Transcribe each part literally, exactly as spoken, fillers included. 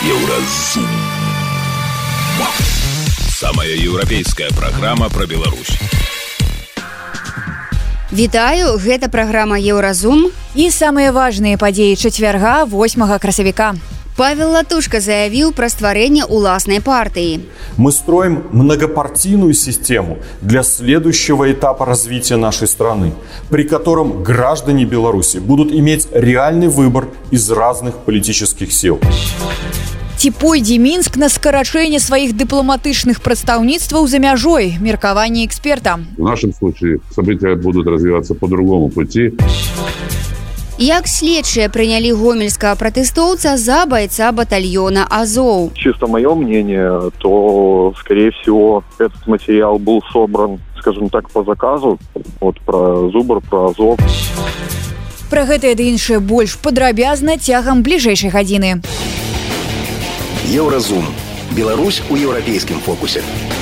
Еўразум. Самая еўрапейская праграма пра Беларусь. Вітаю, гэта праграма Еўразум. І самыя важныя падзеі чацвярга, восьмага красавіка. Павел Латушка заявил про створение уласной партии. Мы строим многопартийную систему для следующего этапа развития нашей страны, при котором граждане Беларуси будут иметь реальный выбор из разных политических сил. Ці пойдзе Мінск на скарачэнне сваіх дыпламатычных прадстаўніцтваў за мяжой, меркаванне эксперта. В нашем случае события будут развиваться по другому пути. Як следчыя прынялі гомельскага пратэстоўца за бойца батальона «Азов». Чисто мое мнение, то, скорее всего, этот материал был собран, скажем так, по заказу. Вот про Зубр, про «Азов». Пра гэтае ды іншае больш падрабязна цягам бліжэйшай гадзіны. Еўразум. Беларусь у еўрапейскім фокусе.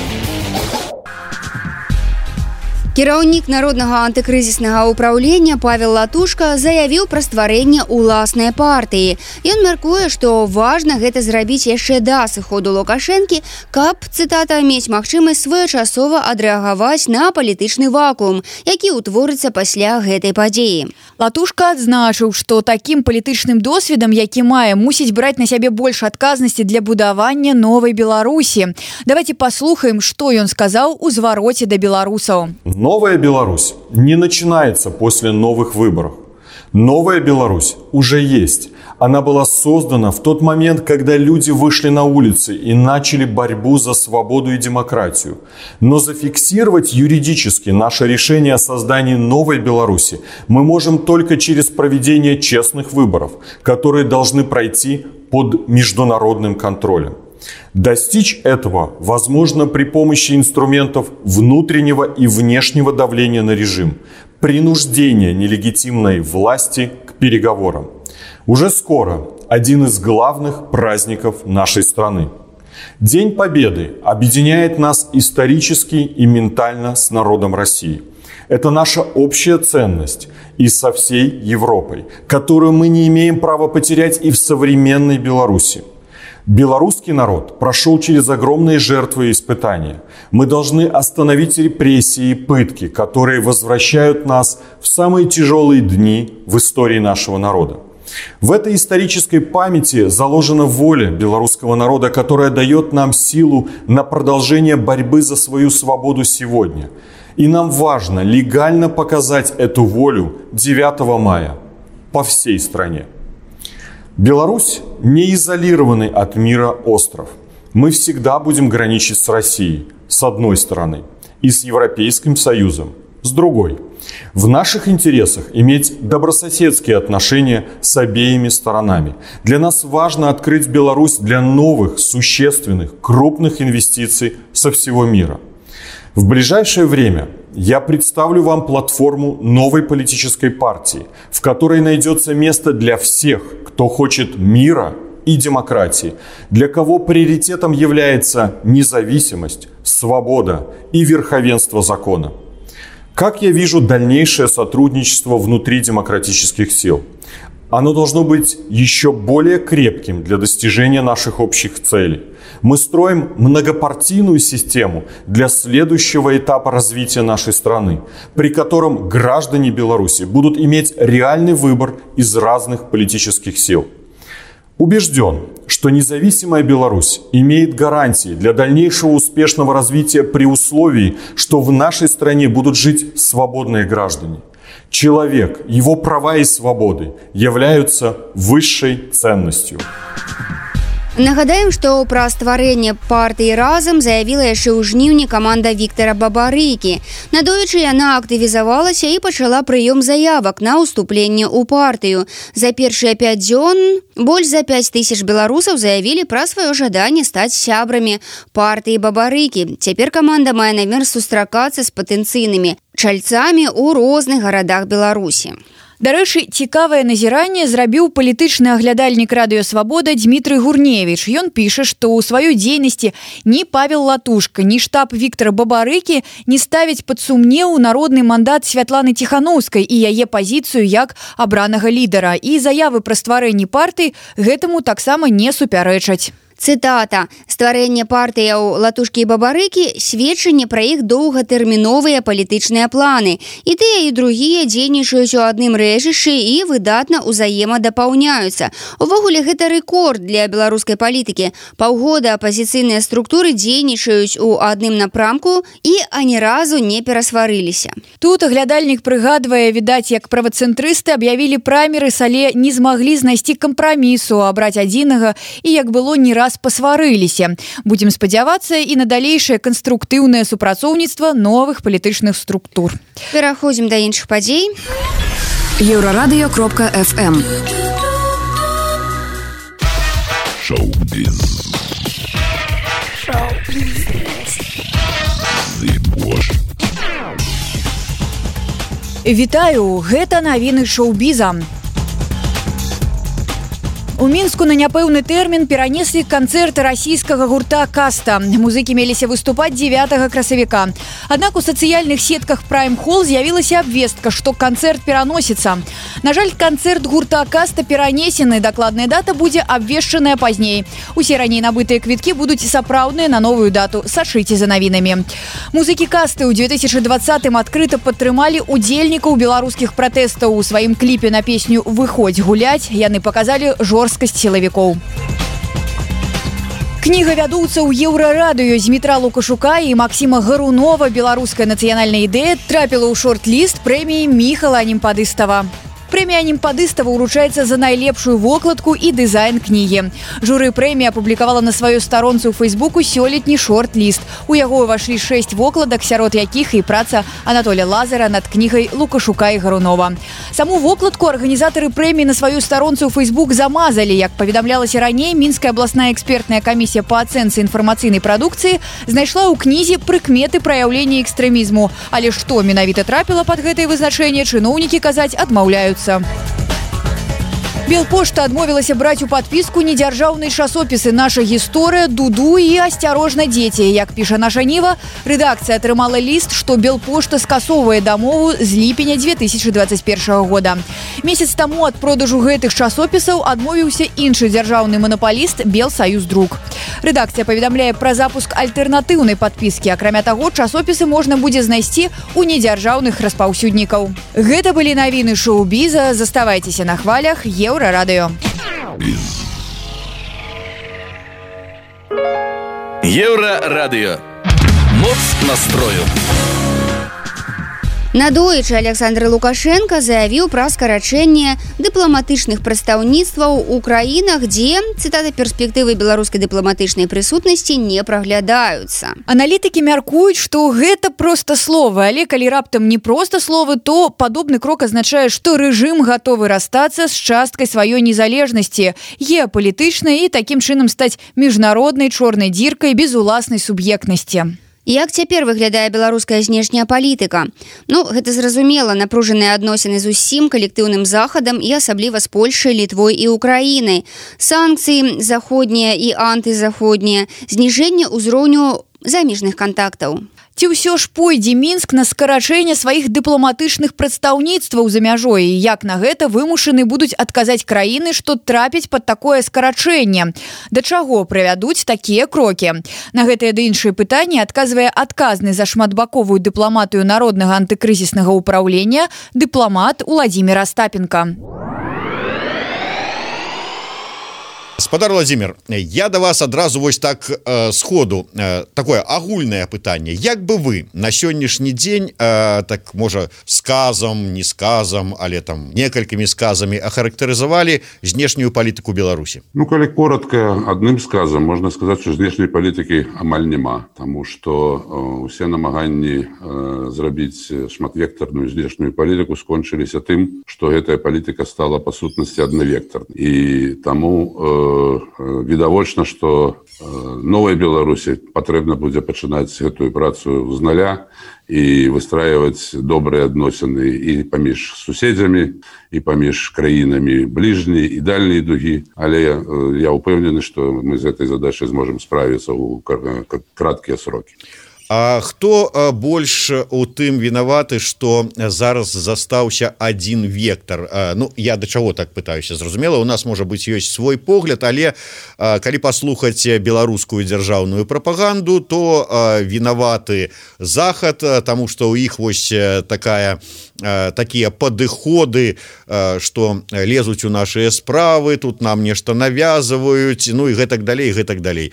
Кіраўнік народнага антыкрызіснага ўпраўлення Павел Латушка заявіў пра стварэнне ўласнай партыі. Ён мяркуе, што важна гэта зрабіць яшчэ да сыходу Лукашэнкі, каб, цытата, мець магчымасць своечасова адрэагаваць на палітычны вакуум, які ўтворыцца пасля гэтай падзеі. Латушка адзначыў, што такім палітычным досведам, які мае, мусіць браць на сябе больш адказнасці для будавання новай Беларусі. Давайте паслухаем, што ён сказаў у звароце да беларусаў. Новая Беларусь не начинается после новых выборов. Новая Беларусь уже есть. Она была создана в тот момент, когда люди вышли на улицы и начали борьбу за свободу и демократию. Но зафиксировать юридически наше решение о создании новой Беларуси мы можем только через проведение честных выборов, которые должны пройти под международным контролем. Достичь этого возможно при помощи инструментов внутреннего и внешнего давления на режим, принуждения нелегитимной власти к переговорам. Уже скоро один из главных праздников нашей страны. День Победы объединяет нас исторически и ментально с народом России. Это наша общая ценность и со всей Европой, которую мы не имеем права потерять и в современной Беларуси. Белорусский народ прошел через огромные жертвы и испытания. Мы должны остановить репрессии и пытки, которые возвращают нас в самые тяжелые дни в истории нашего народа. В этой исторической памяти заложена воля белорусского народа, которая дает нам силу на продолжение борьбы за свою свободу сегодня. И нам важно легально показать эту волю девятого мая по всей стране. Беларусь не изолированный от мира остров. Мы всегда будем граничить с Россией, с одной стороны, и с Европейским Союзом, с другой. В наших интересах иметь добрососедские отношения с обеими сторонами. Для нас важно открыть Беларусь для новых, существенных, крупных инвестиций со всего мира. В ближайшее время я представлю вам платформу новой политической партии, в которой найдется место для всех, кто хочет мира и демократии, для кого приоритетом является независимость, свобода и верховенство закона. Как я вижу дальнейшее сотрудничество внутри демократических сил? Оно должно быть еще более крепким для достижения наших общих целей. Мы строим многопартийную систему для следующего этапа развития нашей страны, при котором граждане Беларуси будут иметь реальный выбор из разных политических сил. Убежден, что независимая Беларусь имеет гарантии для дальнейшего успешного развития при условии, что в нашей стране будут жить свободные граждане. Человек, его права и свободы являются высшей ценностью. Нагадаем, што пра стварэнне партыі «Разам» заявіла яшчэ ў жніўні каманда Віктара Бабарыкі. Надоечы яна актывізавалася і пачала прыём заявак на ўступленне ў партыю. За першыя пяць дзён больш за пяць тысяч беларусаў заявілі пра сваё жаданне стаць сябрамі партыі Бабарыкі. Цяпер каманда мае намер сустракацца з патэнцыйнымі чальцамі ў розных гарадах Беларусі. Дарэчы, цікавае назіранне зрабіў палітычны аглядальнік радыё Свабода Дмітрый Гурневіч. Ён піша, што ў сваёй дзейнасці ні Павел Латушка, ні штаб Віктара Бабарыкі не ставяць пад сумнеў народны мандат Святланы Ціханаўскай і яе пазіцыю як абранага лідара. І заявы пра стварэнне партыі гэтаму таксама не супярэчаць. Цытата. «Стварэнне партыяў Латушкі і Бабарыкі – сведчанне пра іх доўгатэрміновыя палітычныя планы. І тыя, і другія дзейнічаюць у адным рэжышчы і выдатна ўзаемадапаўняюцца. Увогуле, гэта рэкорд для беларускай палітыкі. Паўгода апазіцыйныя структуры дзейнічаюць у адным напрамку і ані разу не перасварыліся». Тут аглядальнік прыгадвае, відаць, як правацэнтрысты аб'явілі праймерыс, але не змаглі знайсці кампрамісу, абраць адзінага, і як было не раз пасварыліся. Будзем спадзявацца і на далейшае канструктыўнае супрацоўніцтва новых палітычных структур. Пераходзім да іншых падзей. Еўрарадыё кропка эф эм. Шоу-біз. Вітаю, гэта навіны шоу-біза. У Мінску на няпэўны тэрмін перанеслі канцэрт расійскага гурта «Каста». Музыкі меліся выступаць дзевятага красавіка. Аднак у сацыяльных сетках Prime Hall з'явілася абвестка, што канцэрт пераносіцца. На жаль, канцэрт гурта «Каста» перанесены, дакладная дата будзе абвешчаная пазней. Усе раней набытыя квіткі будуць сапраўдныя на новую дату. Сачыце за навінамі. Музыкі «Касты» ў две тысячы двадцатым адкрыта падтрымалі удзельнікаў беларускіх пратэстаў. У сваім кліпе на песню «Выходзь гуляць» яны паказалі жорсткасць сілавікоў. Кніга вядоўцаў Еўрарадыё Змітра Лукашука і Максіма Гарунова «Беларуская нацыянальная ідэя» трапіла ў шорт-ліст прэміі Міхала Анімпадыстава. Прэмія Анімпадыстава ўручаецца за найлепшую вокладку і дызайн кнігі. Журы прэміі апублікавала на сваёй старонцы ў Фейсбуку сёлетні шорт-ліст. У яго ўвайшлі шэсць вокладак, сярод якіх і праца Анатоля Лазара над кнігай Лукашука і Гарунова. Саму вокладку арганізатары прэміі на сваёй старонцы ў Фейсбук замазалі. Як паведамлялася раней, Мінская абласная экспертная камісія па ацэнцы інфармацыйнай прадукцыі знайшла ў кнізе прыкметы праяўлення экстрэмізму. Але што менавіта трапіла пад гэтае вызначэнне, чыноўнікі казаць адмаўляюцца. Белпошта адмовілася браць у падпіску недзяржаўныя часопісы «Наша гісторыя», «Дуду» і «Асцярожна, дзеці». Як піша наша Ніва, рэдакцыя атрымала ліст, што Белпошта скасоўвае дамову з ліпеня две тысячы дваццаць першага года. Месяц таму ад продажу гэтых часопісаў адмовіўся іншы дзяржаўны манапаліст «Белсаюздрук». Рэдакцыя паведамляе пра запуск альтэрнатыўнай падпіскі. Акрамя таго, часопісы можна будзе знайсці ў недзяржаўных распаўсюднікаў. Гэта былі навіны шоу-біза. Заставайцеся на хвалях Еўрарадыё. Еўрарадыё. Моц настрою. Надоечы Александр Лукашенко заявіў пра скарачэнне дыпламатычных прадстаўніцтваў у краінах, дзе, цытата, перспектывы беларускай дыпламатычнай прысутнасці не праглядаюцца. Аналітыкі мяркуюць, што гэта проста словы, але калі раптам не проста словы, то падобны крок азначае, што рэжым гатовы расстацца з часткай сваёй незалежнасці, геапалітычнай і такім чынам стаць міжнароднай чорнай дзіркай без уласнай суб'ектнасці. Як цяпер выглядае беларуская знешняя палітыка? Ну, гэта зразумела, напружаныя адносіны з усім калектыўным захадам і асабліва з Польшай, Літвой і Украінай. Санкцыі заходнія і антызаходнія, зніжэнне ўзроўню замежных кантактаў. Ці ўсё ж пойдзе Мінск на скарачэнне сваіх дыпламатычных прадстаўніцтваў за мяжой? І як на гэта вымушаны будуць адказаць краіны, што трапяць пад такое скарачэнне? Да чаго прывядуць такія крокі? На гэтыя ды іншыя пытанні адказвае адказны за шматбаковую дыпламатыю народнага антыкрызіснага ўпраўлення дыпламат Уладзімір Астапенко. Спадар Владимир, я до вас адразу вось так э, сходу э, такое агульнае пытанне. Як бы вы на сённяшні дзень э, так можа сказам, не сказам, але там некалькімі сказамі ахарактарызавалі знешнюю палітыку Беларусі? Ну, калі коротко, адным сказам можна сказаць, што знешняй палітыкі амаль няма, таму што э, усе намаганні э, зрабіць шматвектарную знешнюю палітыку скончыліся тым, што гэтая палітыка стала па сутнасці аднавектарнай. І таму э, відавочна, што новой Беларусі патрэбна будзе пачынаць гэтую працу з нуля і выстраиваць добрыя адносіны і паміж суседзямі, і паміж краінамі бліжняй і дальняй дугі. Але я ўпэўнены, што мы з гэтай задачай зможам справіцца ў краткія срокі. А хто больш у тым вінаваты, што зараз застаўся адзін вектар? Ну, я да чаго так пытаюся, зразумела, у нас можа быць ёсць свой погляд, але калі паслухаць беларускую дзяржаўную прапаганду, то вінаваты Захад, таму што ў іх вось такая такія падыходы, што лезуць у нашыя справы, тут нам нешта навязываюць, ну і гэтак далей, гэтак далей.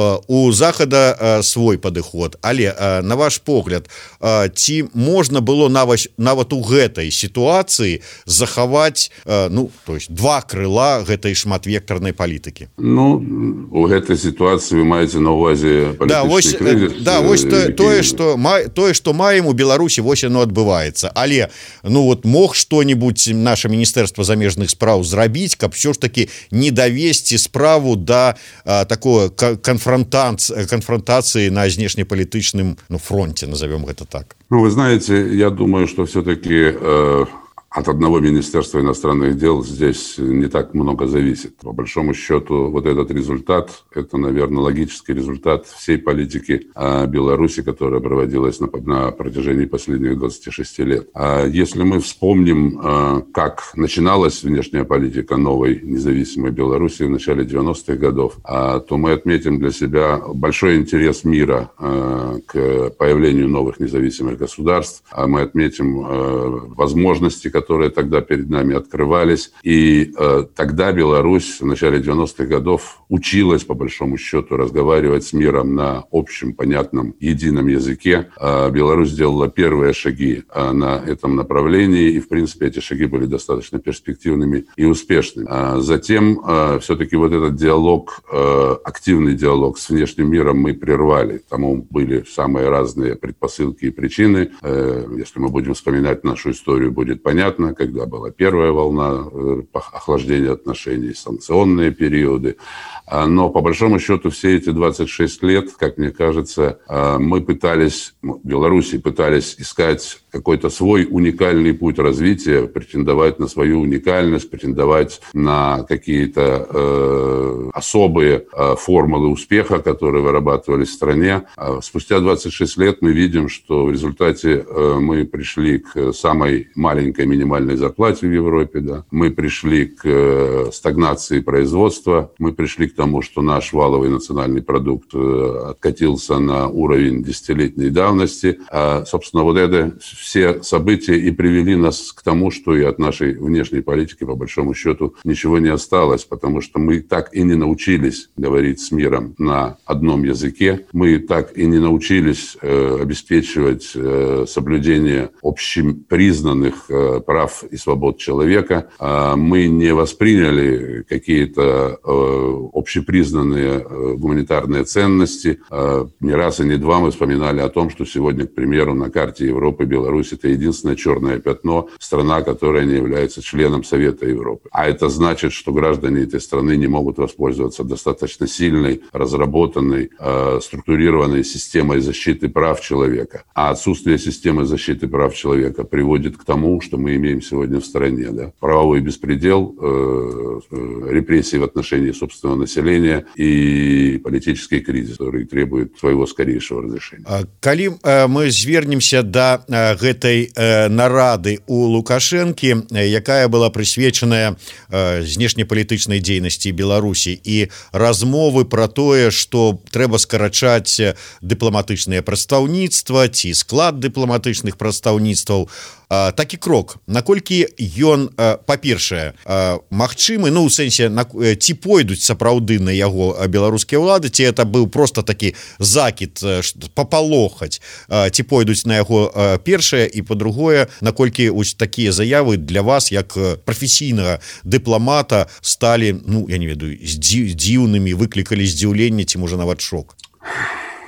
У Захада свой падыход, але на ваш погляд, ці можна было нават, нават у гэтай сітуацыі захаваць, ну, то есть два крыла гэтай шматвектарнай палітыкі? Ну, у гэтай сітуацыі вы маеце на ўвазе палітычны да, вось, крызіс. Да, вось які... тое, што, тое, што маем у Беларусі, вось яно адбываецца. Але, ну, вот мог што-нибудь наше Міністэрства замежных спраў зрабіць, каб все ж таки не давесці справу да а, такой конфронтацыі, конфронтацыі на знешнепалітычным, ну, фронте, назовем это так. Ну, вы знаете, я думаю, что все-таки э, от одного Министерства иностранных дел здесь не так много зависит. По большому счету, вот этот результат, это, наверное, логический результат всей политики э, Беларуси, которая проводилась на, на протяжении последних двадцати шести лет. А если мы вспомним, э, как начиналась внешняя политика новой независимой Беларуси в начале девяностых годов, э, то мы отметим для себя большой интерес мира э, к появлению новых независимых государств. А мы отметим э, возможности, которые которые тогда перед нами открывались. И э, тогда Беларусь в начале девяностых годов училась, по большому счету, разговаривать с миром на общем, понятном, едином языке. Э, Беларусь сделала первые шаги э, на этом направлении, и, в принципе, эти шаги были достаточно перспективными и успешными. А затем э, все-таки вот этот диалог, э, активный диалог с внешним миром мы прервали. Тому были самые разные предпосылки и причины. Э, если мы будем вспоминать нашу историю, будет понятно, когда была первая волна охлаждения отношений, санкционные периоды. Но, по большому счету, все эти двадцать шесть лет, как мне кажется, мы пытались, в Беларуси пытались искать какой-то свой уникальный путь развития, претендовать на свою уникальность, претендовать на какие-то э, особые э, формулы успеха, которые вырабатывались в стране. Спустя двадцать шесть лет мы видим, что в результате э, мы пришли к самой маленькой минимальной зарплате в Европе, да. Мы пришли к э, стагнации производства, мы пришли к тому, что наш валовый национальный продукт э, откатился на уровень десятилетней давности. А, собственно, вот это все события и привели нас к тому, что и от нашей внешней политики, по большому счету, ничего не осталось, потому что мы так и не научились говорить с миром на одном языке, мы так и не научились э, обеспечивать э, соблюдение общепризнанных э, прав и свобод человека, э, мы не восприняли какие-то э, общепризнанные э, гуманитарные ценности. Э, не раз и не два мы вспоминали о том, что сегодня, к примеру, на карте Европы Беларусь — это единственное черное пятно, страна, которая не является членом Совета Европы. А это значит, что граждане этой страны не могут воспользоваться достаточно сильной, разработанной, э, структурированной системой защиты прав человека. А отсутствие системы защиты прав человека приводит к тому, что мы имеем сегодня в стране. Да? Правовой беспредел, э, э, репрессии в отношении собственного населения и политический кризис, который требует своего скорейшего разрешения. Калі э, мы звернемся до э, гэтай э, нарады у Лукашэнкі, э, якая была прысвечаная э, знешнепалітычнай дзейнасці Беларусі і размовы про тое, што трэба скарачаць дыпламатычныя прадстаўніцтва ці склад дыпламатычных прадстаўніцтваў, э, такі крок, наколькі ён, э, па-першае, э, магчымы, ну, у сэнсе, на, э, ці пойдуць сапраўды на яго беларускія ўлады, ці это быў просто такі закід, э, папалохаць, э, ці пойдуць на яго э, першае, і па-другое, наколькі ось такія заявы для вас, як прафесійнага дыпламата, сталі, ну, я не ведаю, здзіўнымі, выклікалі здзіўленне ці, можа, нават шок?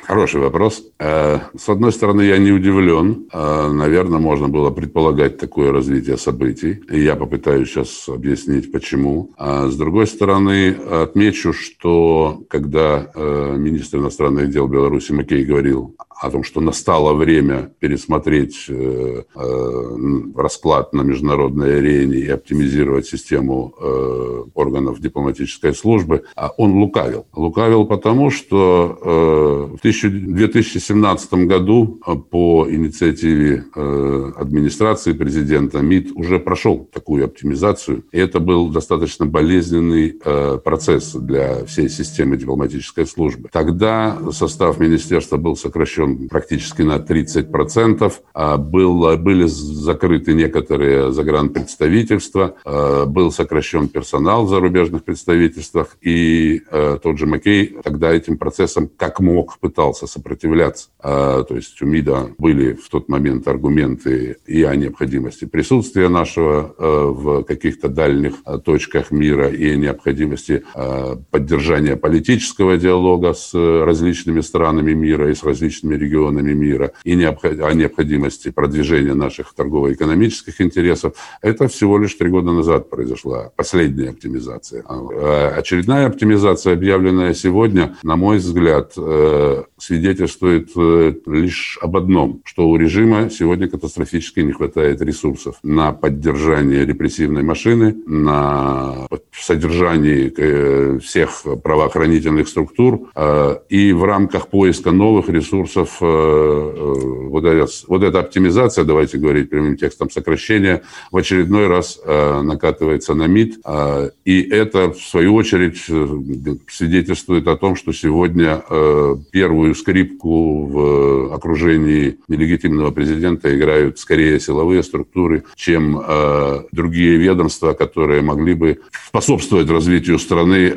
Хороший вопрос. С одной стороны, я не удивлен. Наверное, можно было предполагать такое развитие событий. И я попытаюсь сейчас объяснить, почему. С другой стороны, отмечу, что когда министр иностранных дел Беларуси Макей говорил о том, что настало время пересмотреть э, э, расклад на международной арене и оптимизировать систему э, органов дипломатической службы, он лукавил. Лукавил потому, что э, в две тысячи семнадцатом году по инициативе э, администрации президента МИД уже прошел такую оптимизацию. И это был достаточно болезненный э, процесс для всей системы дипломатической службы. Тогда состав министерства был сокращен практически на тридцать процентов. Был, были закрыты некоторые загранпредставительства, был сокращен персонал в зарубежных представительствах, и тот же Макей тогда этим процессом как мог пытался сопротивляться. То есть у МИДа были в тот момент аргументы и о необходимости присутствия нашего в каких-то дальних точках мира, и о необходимости поддержания политического диалога с различными странами мира и с различными регионами мира, и о необходимости продвижения наших торгово-экономических интересов. Это всего лишь три года назад произошла последняя оптимизация. Очередная оптимизация, объявленная сегодня, на мой взгляд, свидетельствует лишь об одном, что у режима сегодня катастрофически не хватает ресурсов на поддержание репрессивной машины, на содержание всех правоохранительных структур, и в рамках поиска новых ресурсов вот, это, вот эта оптимизация, давайте говорить прямым текстом, сокращение в очередной раз накатывается на МИД, и это, в свою очередь, свидетельствует о том, что сегодня первую скрипку в окружении нелегитимного президента играют скорее силовые структуры, чем другие ведомства, которые могли бы способствовать развитию страны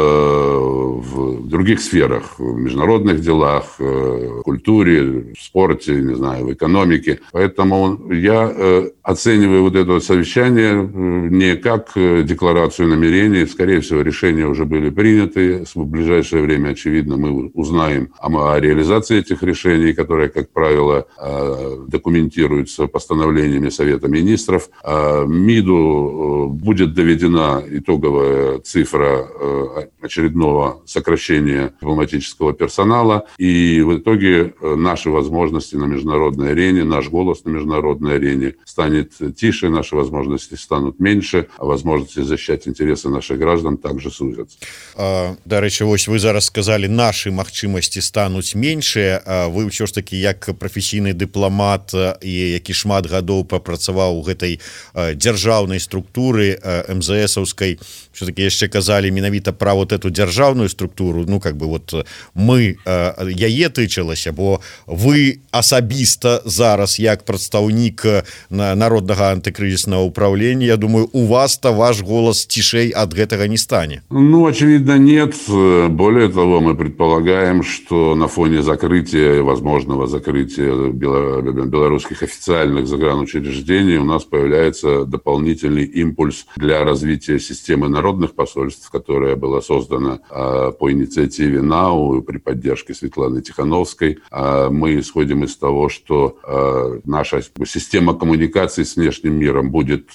в других сферах, в международных делах, в культуре, в спорте, не знаю, в экономике. Поэтому я э, оцениваю вот это совещание не как декларацию намерений. Скорее всего, решения уже были приняты. В ближайшее время, очевидно, мы узнаем о, о реализации этих решений, которые, как правило, э, документируются постановлениями Совета министров. Э, МИДу будет доведена итоговая цифра э, очередного сокращения дипломатического персонала. И в итоге наши возможности на международной арене, наш голос на международной арене станет тише, наши возможности станут меньше, а возможности защищать интересы наших граждан также сузятся. Дарэчы, вось вы зараз сказали, наши магчымасці стануць меншыя. Вы ўсё ж таки як прафесійны дыпламат і які шмат гадоў папрацаваў у гэтай дзяржаўнай структуры эм-зэ-эсаўскай, все-таки яшчэ казалі менавіта пра вот эту дзяржаўную структуру, ну как бы вот мы яе тычылася, бо вы асабіста зараз як прадстаўнік народнага антыкрызіснага ўправлення, я думаю, у вас-то ваш голос цішэй от гэтага не станет. Ну, очевидно, нет. Более того, мы предполагаем, что на фоне закрытия, возможного закрытия белорусских официальных загранучреждений у нас появляется дополнительный импульс для развития системы народных посольств, которая была создана по инициативе НАУ при поддержке Светланы Тихановской. Мы исходим из того, что наша система коммуникации с внешним миром будет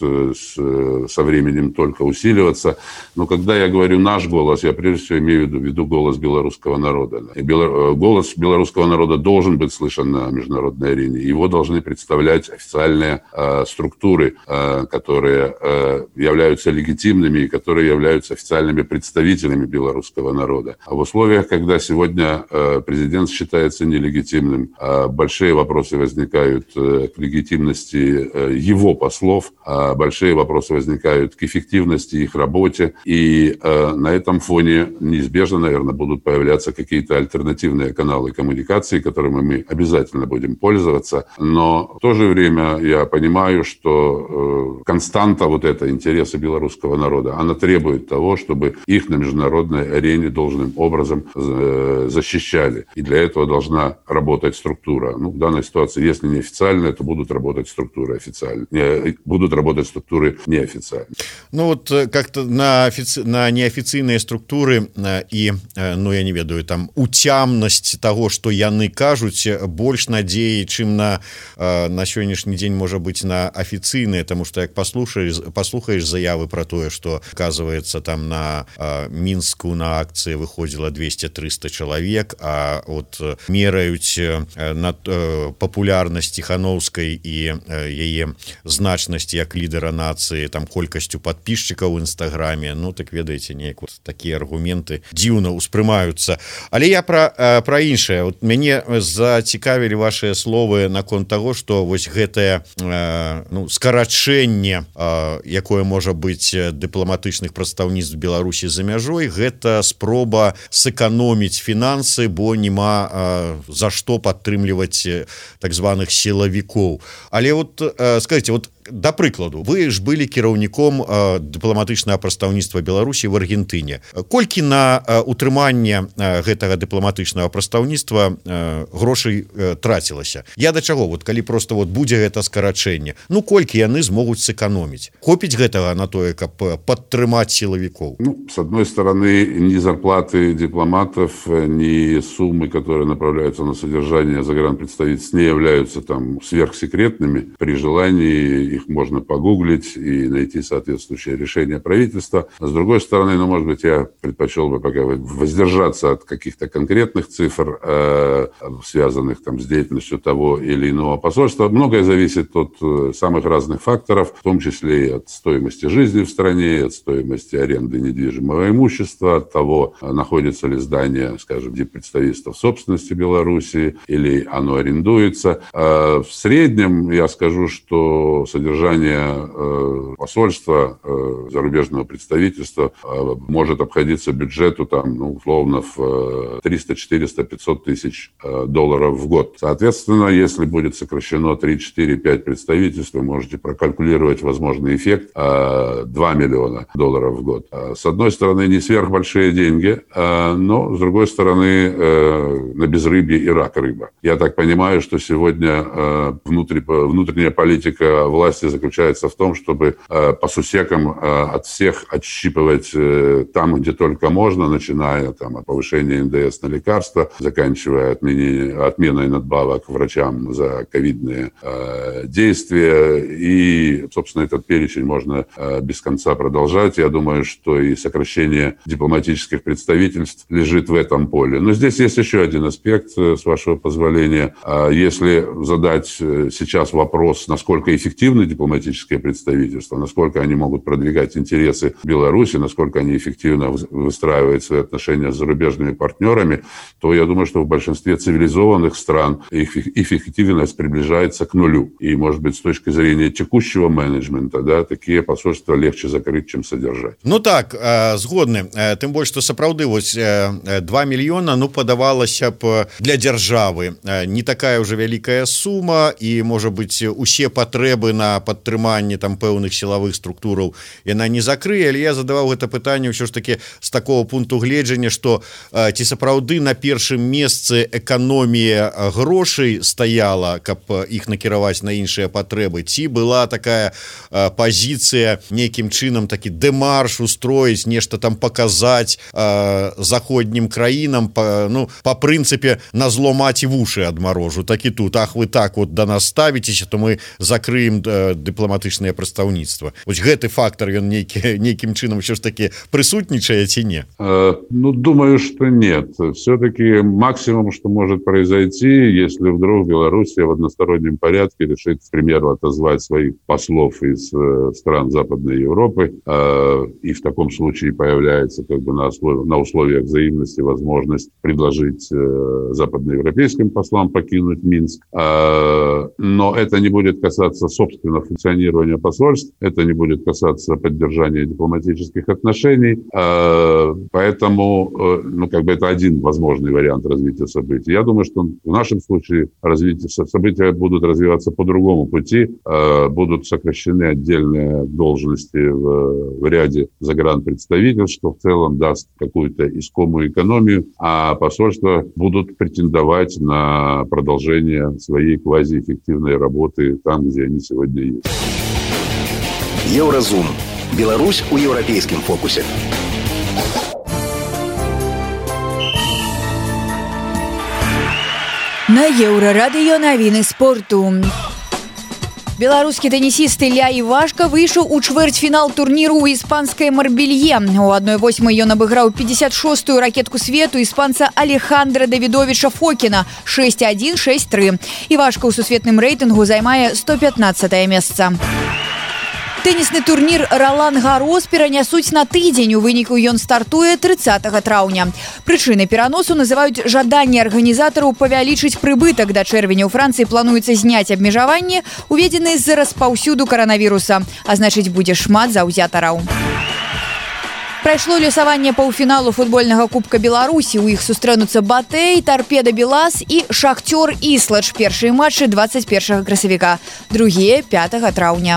со временем только усиливаться. Но когда я говорю «наш голос», я прежде всего имею в виду голос белорусского народа. И голос белорусского народа должен быть слышен на международной арене. Его должны представлять официальные структуры, которые являются легитимными и которые являются официальными представителями белорусского народа. А в условиях, когда сегодня президент считается нелегитимным, большие вопросы возникают к легитимности его послов, большие вопросы возникают к эффективности их работе, и на этом фоне неизбежно, наверное, будут появляться какие-то альтернативные каналы коммуникации, которыми мы обязательно будем пользоваться, но в то же время я понимаю, что константа вот эта интереса белорусского народа, она требует того, чтобы их на международной арене должным образом защищали. И для этого должна работать структура. Ну, в данной ситуации, если не официальная, то будут работать структуры официальные. Будут работать структуры неофициальные. Ну вот как-то на, офици... на неофіцыйныя структуры і, ну я не ведаю, там уцямнасць таго, што яны кажуць, больш надзеі, чым на, на сённяшні дзень можа быць на афіцыйныя, таму што як паслушаеш, паслухаеш заявы пра тое, што оказывается там на Мінску на акцыі выходзіла двести-триста чалавек, а от мераюць над папулярнасць Ціхановскай і яе значнасць як лідера нацыі там колькасцю подписчикаў у Інстаграме. Ну так ведаеце, неяк вот такія аргументы дзіўна ўспрымаюцца. Але я пра, пра іншае. Вот мяне зацікавілі вашыя словы наконт таго, што вось гэтае ну, скарачэнне, якое можа быць дыпламатычных прадстаўніцтв Беларусі за мяжой, гэта спроба сэканоміць фінансы, бо нема за што падтрымліваць так званых сілавікоў. Але вот скажите, вот да прыкладу, вы ж былі кіраўніком дыпламатычнага прадстаўніцтва Беларусі в Аргентыне. Колькі на утрыманне гэтага дыпламатычнага прадстаўніцтва грошай трацілася? Я да чаго? Вот калі просто вот будзе гэта скарачэнне, ну колькі яны змогуць сэканоміць? Хопіць гэтага на тое, каб падтрымаць сілавікоў? Ну, с одной стороны, ни зарплаты дипломатов, ни суммы, которые направляются на содержание загранпредставительств, не являются там сверхсекретными. При желании их можно погуглить и найти соответствующее решение правительства. С другой стороны, ну, может быть, я предпочел бы пока воздержаться от каких-то конкретных цифр, э, связанных там с деятельностью того или иного посольства. Многое зависит от самых разных факторов, в том числе и от стоимости жизни в стране, от стоимости аренды недвижимого имущества, от того, находится ли здание, скажем, диппредставительства в собственности Беларуси или оно арендуется. Э, в среднем я скажу, что содержание э, посольства, э, зарубежного представительства э, может обходиться бюджету там, ну, условно в триста, четыреста, пятьсот тысяч э, долларов в год. Соответственно, если будет сокращено три, четыре, пять представительств, вы можете прокалькулировать возможный эффект э, два миллиона долларов в год. Э, с одной стороны, не сверхбольшие деньги, э, но с другой стороны, э, на безрыбье и рак рыба. Я так понимаю, что сегодня э, внутри, внутренняя политика власти заключается в том, чтобы э, по сусекам э, от всех отщипывать э, там, где только можно, начиная там, от повышения эн дэ эс на лекарства, заканчивая отменой надбавок врачам за ковидные э, действия. И, собственно, этот перечень можно э, без конца продолжать. Я думаю, что и сокращение дипломатических представительств лежит в этом поле. Но здесь есть еще один аспект, с вашего позволения. Если задать сейчас вопрос, насколько эффективны дипломатические представительства, насколько они могут продвигать интересы Беларуси, насколько они эффективно выстраивают свои отношения с зарубежными партнерами, то я думаю, что в большинстве цивилизованных стран их эффективность приближается к нулю. И, может быть, с точки зрения текущего менеджмента, да, такие посольства легче закрыть, чем содержать. Ну так, згодны. Тым больш, што сапраўды вось два мільёна, ну, падавалася б для дзяржавы не такая ўжо вялікая сума, і, можа быць, усе патрэбы на падтрыманне там пэўных сілавых структураў яна не закрые. Але я задаваў гэта пытанне ўсё ж таки з такого пункту гледжання, што ці сапраўды на першым месцы эканомія грошай стаяла, каб іх накіраваць на іншыя патрэбы, ці была такая пазіцыя нейкім чынам такі дэмарш устроіць, нешта там паказаць э, заходнім краінам па, ну, па прынцыпе на зло маці вушы адмарожу, так і тут, ах, вы так вот да нас ставіцеся, то мы закрыем э, дыпламатычнае прадстаўніцтва. Вось гэты фактор, ён нейкі, нейкім чынам ўсё ж таки прысутнічае ці не? Э, ну, думаю, что нет. Все-таки максимум, что может произойти, если вдруг Белоруссия в одностороннем порядке решит, к примеру, отозвать своих послов из э, стран Западной Европы, э, и в таком случае появляется как бы на, услов... на условиях взаимности возможность предложить э, западноевропейским послам покинуть Минск. Э, но это не будет касаться собственных естественно, функционирования посольств, это не будет касаться поддержания дипломатических отношений, поэтому, ну, как бы это один возможный вариант развития событий. Я думаю, что в нашем случае развитие события будут развиваться по другому пути, будут сокращены отдельные должности в, в ряде загранпредставительств, что в целом даст какую-то искомую экономию, а посольства будут претендовать на продолжение своей квазиэффективной работы там, где они сегодня есть. Еўразум. Беларусь у еўрапейскім фокусе. На Еўрарадыё навіны спорту. Беларускі тэнісіст Ілля Івашка выйшаў у чвэрцьфінал турніру ў іспанскай Марбелье. У адной восьмай ён абыграў пятьдесят шостую ракетку свету іспанца Алехандра Давідовіча Фокіна шэсць адзін шэсць тры. Івашка ў сусветным рэйтынгу займае сто пятнаццатае месца. Тэнісны турнір Ролан Гарос перанясуць на тыдзень. У выніку ён стартуе трыццатага траўня. Прычынай пераносу называюць жаданне арганізатараў павялічыць прыбытак. Да чэрвеня ў Францыі плануецца зняць абмежаванні, уведзеныя з-за распаўсюду каранавіруса. А значыць, будзе шмат заўзятараў. Прайшло лёсаванне паўфіналу футбольнага кубка Беларусі. У іх сустрэнуцца Батэй, Тарпеда Белас і Шахцёр Іслач. Першыя матчы двадцать першага красавіка, другія пятага траўня.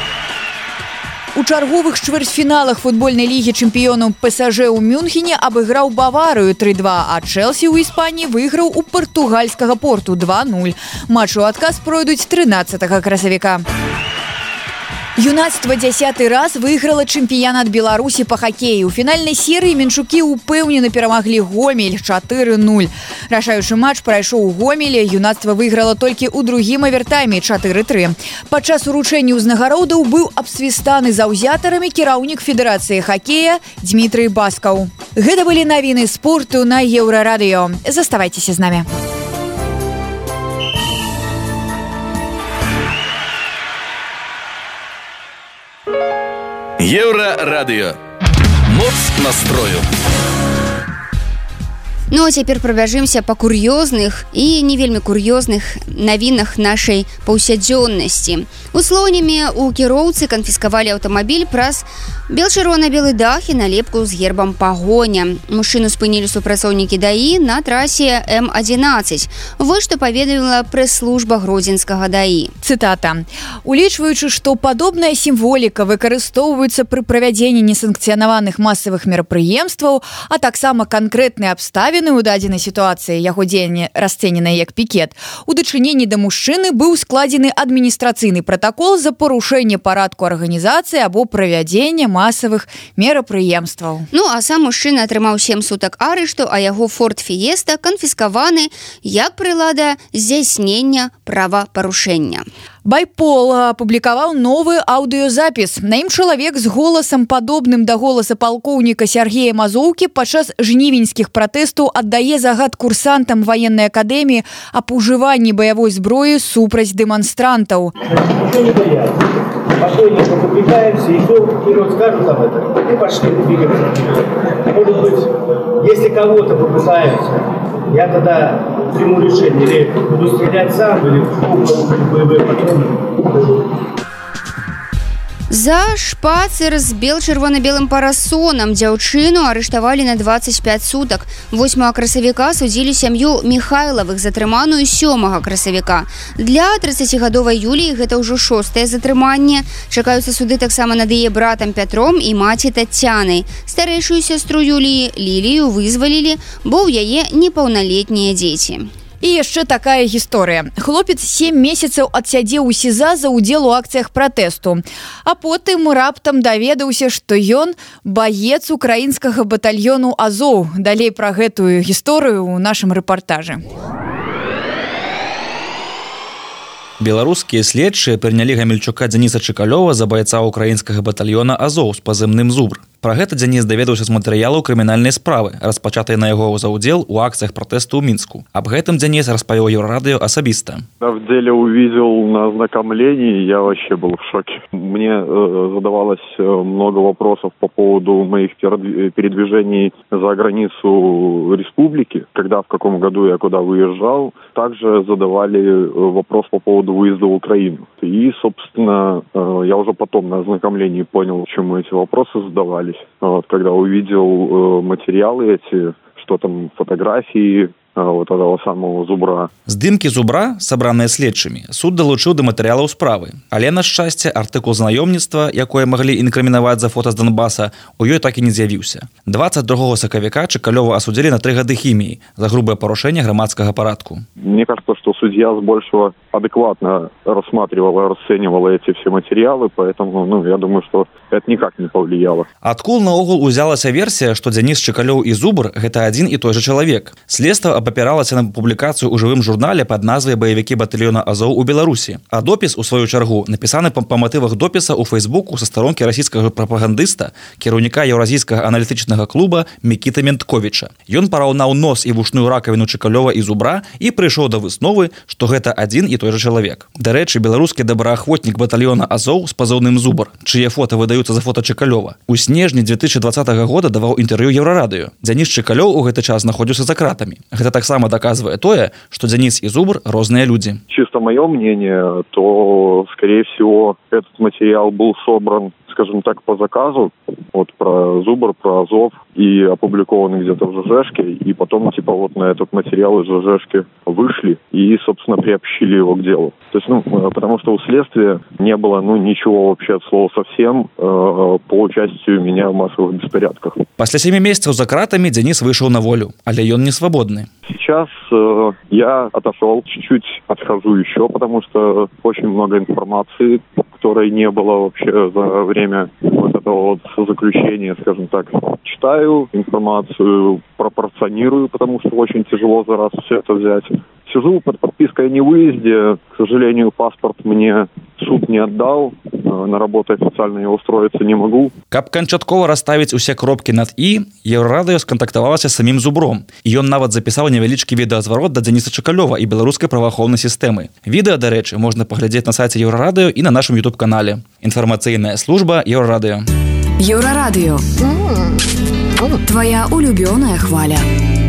У чарговых чвэрцьфіналах футбольнай лігі чэмпіёнаў ПСЖ ў Мюнхене абыграў Баварыю тры два, а Чэлсі ў Іспаніі выйграў у партугальскага Порту два нуль. Матчы ў адказ пройдуць трынаццатага красавіка. Юнацтва дзясяты раз выйграла чэмпіянат Беларусі па хакеі. У фінальнай серыі менчукі ўпэўнена перамаглі Гомель чатыры нуль. Рашаючы матч прайшоў у Гомелі. Юнацтва выйграла толькі ў другім авертайме чатыры тры. Падчас уручэння ўзнагародаў быў абсвістаны заўзятарамі кіраўнік Федэрацыі хакея Дмітрый Баскаў. Гэта былі навіны спорту на Еўрарадыё. Заставайцеся з намі. Еўрарадыё. Моц настрою. Ну а цяпер прабяжымся па кур'ёзных і не вельмі кур'ёзных навінах нашай паўсядзённасці. У Слонеме у кіроўцы канфіскавалі аўтамабіль праз бел-чырвона-белы дах і налепку з гербам пагоня. Мужчыну спынілі супрацоўнікі ДАІ на трасе эм адзінаццаць. Вось што паведаміла прэс-служба гродзенскага ДАІ. Цытата. Улічваючы, што падобная сімволіка выкарыстоўваецца пры правядзенні несанкцыянаваных масавых мерапрыемстваў, а таксама канкрэтныя абставіны у дадзенай сітуацыі, яго дзеянне расцэненае як пікет, у дачыненні да мужчыны быў складзены адміністрацыйны пратакол за парушэнне парадку арганізацыі або правядзення масавых мерапрыемстваў. Ну а сам мужчына атрымаў сем сутак арышту, а яго Форд Фіеста канфіскаваны як прылада здзяйснення правапарушэння. Байпол апублікаваў новы аўдыёзапіс. На ім чалавек з голасам падобным да голаса палкоўніка Сергея Мазоўкі падчас жнівеньскіх пратэстаў аддае загад курсантам ваеннай акадэміі аб ужыванні баявой зброі супраць дэманстрантаў. Пошли, не попытаемся, и кто вперед скажут об этом, и пошли двигаться. Может быть, если кого-то попытаются, я тогда приму решение, или буду стрелять сам, или в боевые патроны. За шпацыр з бел-чырвона-белым парасонам дзяўчыну арыштавалі на двадцать пять сутак. восьмага красавіка судзілі сям'ю Михайлавых, затрыманую сёмага красавіка. Для трыццацігадовай Юліі гэта ўжо шостае затрыманне. Чакаюцца суды таксама над яе братам Пятром і маці Тацянай. Старэйшую сястру Юліі, Лілію, вызвалілі, бо ў яе непаўналетнія дзеці. І яшчэ такая гісторыя. Хлопец сем месяцаў адсядзеў у СІЗА за ўдзел у акцыях пратэсту. А потым раптам даведаўся, што ён баец украінскага батальёну Азоў. Далей пра гэтую гісторыю ў нашым рэпартажы. Беларускія следчыя прынялі Гамельчука Дзяніса Чыкалёва за байца украінскага батальёна Азоў з пазыўным «Зубр». Пра гэта Дзяніс даведаўся з матэрыялаў крымінальнай справы, распачатай на яго за ўдзел у акцыях пратэсту ў Мінску. Аб гэтым Дзяніс распавёў Еўрарадыё асабіста. Я в деле увидел на ознакомлении, я вообще был в шоке. Мне э, задавалось много вопросов по поводу моих передвижений за границу республики, когда, в каком году я куда выезжал. Также задавали вопрос по поводу выезда в Украину. И, собственно, э, я уже потом на ознакомлении понял, чему эти вопросы задавались. Вот, когда увидел э, материалы эти, что там фотографии вот этого самого зубра. Здымкі зубра, сабраныя следчымі, суд далучыў да матэрыялаў справы. Але, на шчасце, артыкул знаёмніцтва, якое маглі інкрымінаваць за фота з Донбаса, у ёй так і не з'явіўся. дваццаць другога сакавіка Чакалёва асудзілі на тры гады хіміі за грубае парушэнне грамадскага парадку. Мне кажется, что судья с большего адекватно рассматривала, расценивала эти все материалы, поэтому, ну, я думаю, что это никак не повлияло. Адкуль наогул узялася версія, што Дзяніс Чакалёў і Зубр – гэта адзін і той жа чалавек? Следства папіралася на публікацыю ў жывым журнале пад назвай «Баевікі батальёна Азоў у Беларусі». А допіс, у сваю чаргу, напісаны па, па матывах допіса ў Фейсбуку са старонкі расійскага прапагандыста, кіраўніка еўразійскага аналітычнага клуба Мікіта Ментковіча. Ён параўнаў нос і вушную ракавіну Чакалёва і Зубра і прыйшоў да высновы, што гэта адзін і той жа чалавек. Дарэчы, беларускі добраахвотнік батальёна Азоў з пазоўным Зубр, чые фота выдаюцца за фота Чакалёва, у снежні две тысячи двадцатого года даваў інтэрв'ю Еўрарадыё. Дзяніс Чакалёў у гэты час знаходзіўся за кратамі. Гэта таксама доказывае тое, что Дзяніс и Зубр розныя люди. Чисто мое мнение, то, скорее всего, этот материал был собран, скажем так, по заказу. Вот про Зубр, про Азов, и опубликованы где-то в ЖЖшке, и потом, типа, вот на этот материал из ЖЖшки вышли и, собственно, приобщили его к делу. То есть, ну, потому что у следствия не было, ну, ничего вообще от слова совсем э, по участию меня в массовых беспорядках. После семи месяцев за кратами Дзяніс вышел на волю, але ён не свободный. Сейчас э, я отошел, чуть-чуть отхожу еще, потому что очень много информации, которой не было вообще за время вот этого вот заключения, скажем так. Читаю информацию, пропорционирую, потому что очень тяжело за раз все это взять. Сижу под подпиской о невыезде. К сожалению, паспорт мне суд не отдал. На работу официально я устроиться не могу. Каб канчаткова расставіць усе кропкі над «і», Еўрарадыё скантактавалася з самім Зубром. І ён нават запісаў невялічкі відэазварот да Дзяніса Чакалёва і беларускай праваахоўнай сістэмы. Відэа, дарэчы, можна паглядзець на сайце Еўрарадыё і на нашым ютуб-канале. Інфармацыйная служба Еўрарадыё. Еўрарадыё. Твоя улюбёная хваля.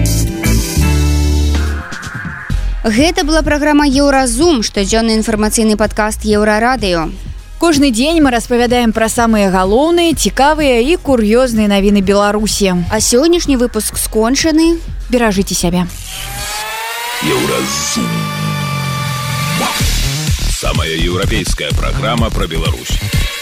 Гэта была праграма «Еўразум», штодзённы інфармацыйны падкаст Еўрарадыё. Кожны дзень мы распавядаем пра самыя галоўныя, цікавыя і кур'ёзныя навіны Беларусі. А сённяшні выпуск скончаны. Беражыце сябе. Еўразум. Самая еўрапейская праграма пра Беларусь.